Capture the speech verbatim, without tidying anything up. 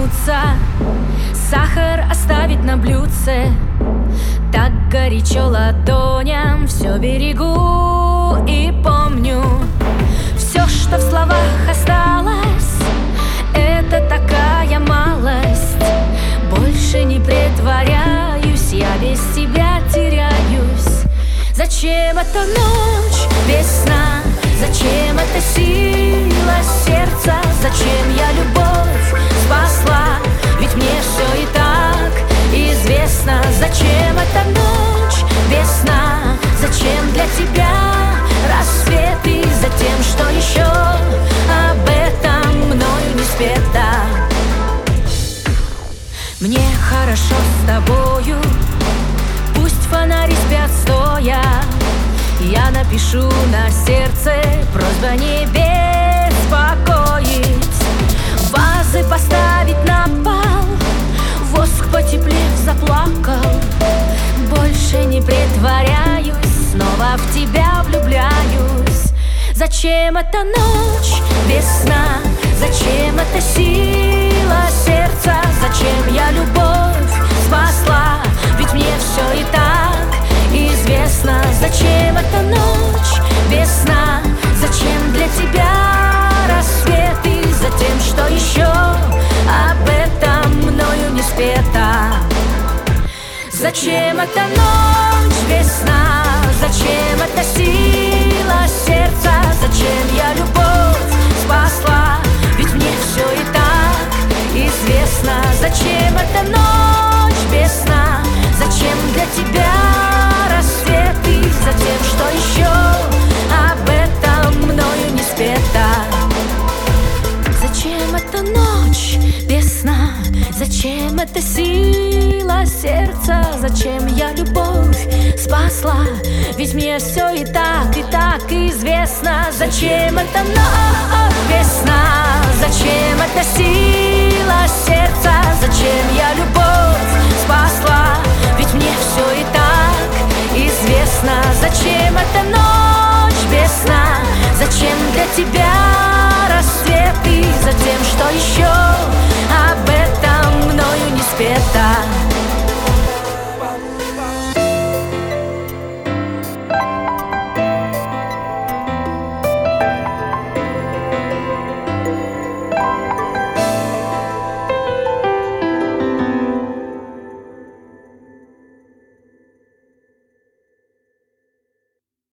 вернуться, сахар оставить на блюдце. Так горячо ладоням все берегу и помню. Все, что в словах осталось, это такая малость. Больше не притворяюсь, я без тебя теряюсь. Зачем эта ночь без сна? Зачем эта сила сердца? Зачем я любовь спасла? Ведь мне все и так известно. Зачем эта ночь без сна? Зачем для тебя рассветы? За тем, что еще об этом мною не спето. Мне хорошо с тобою, пусть фонари спят стоя. Я напишу на сердце просьба не беспокоить. Вазы поставить на пол, воск потеплев заплакал. Больше не притворяюсь, снова в тебя влюбляюсь. Зачем эта ночь без сна? Зачем эта сила сердца? Зачем я любовь спасла? Ведь мне все и так известно. Зачем эта ночь без сна? Зачем для тебя рассветы? За тем, что еще об этом мною не спето. Зачем эта ночь без сна? Зачем эта сила сердца? Зачем я любовь спасла? Ведь мне все и так известно. Зачем эта ночь без сна? Зачем для тебя рассветы? За тем, что еще об этом мною не спето. Зачем эта ночь без сна? Зачем эта сила сердца? Зачем я любовь спасла? Ведь мне все и так, и так известно. Зачем эта ночь без сна? Зачем эта сила сердца? Зачем я любовь спасла? Ведь мне все и так известно. Зачем эта ночь без сна? Зачем для тебя рассветы? За тем, что еще